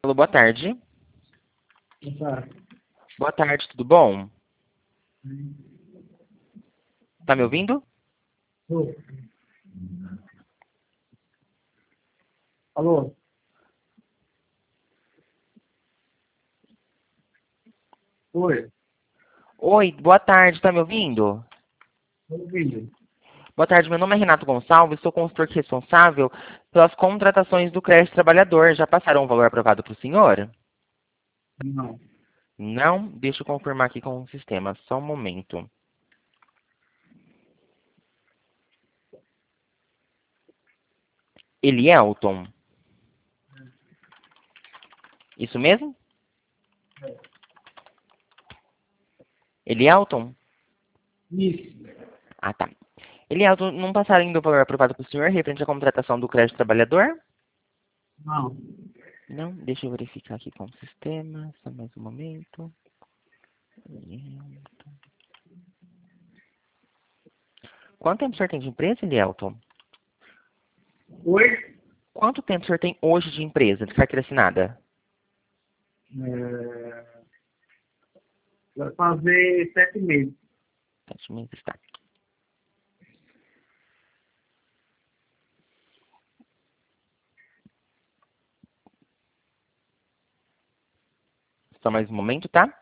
Alô, boa tarde. Tá. Boa tarde, tudo bom? Tá me ouvindo? Ô, alô? Oi, Oi, boa tarde, tá me ouvindo? tô ouvindo. Boa tarde, meu nome é Renato Gonçalves, sou consultor responsável pelas contratações do crédito trabalhador. Já passaram o valor aprovado para o senhor? Não. Não? Deixa eu confirmar aqui com o sistema, só um momento. Elielton, isso mesmo? Elielton? Isso. Ah, tá. Elielton, não passaram ainda o valor aprovado para o senhor referente à contratação do crédito trabalhador? Não. Não? Deixa eu verificar aqui com o sistema, só mais um momento. Quanto tempo o senhor tem de empresa, Elielton? Oi? Quanto tempo o senhor tem hoje de empresa, de carteira assinada? É... Vai fazer 7 meses. 7 meses, tá. Só mais um momento, tá?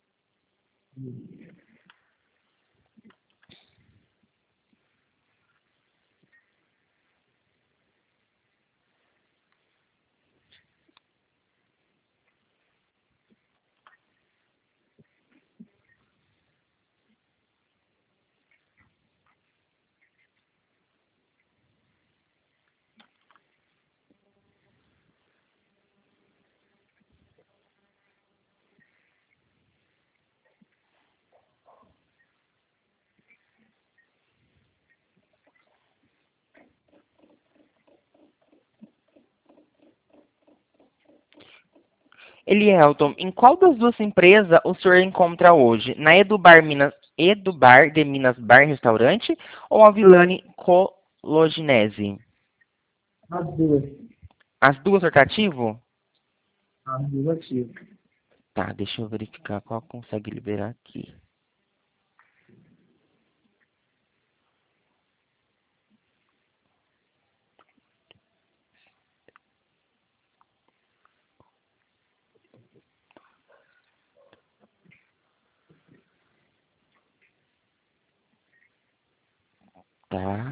Elielton, em qual das duas empresas o senhor encontra hoje? Na Edubar de Minas Bar Restaurante ou a Vilani Cologinese? As duas. As duas, senhor tá ativo? As duas ativas. Tá, deixa eu verificar qual consegue liberar aqui. Tá.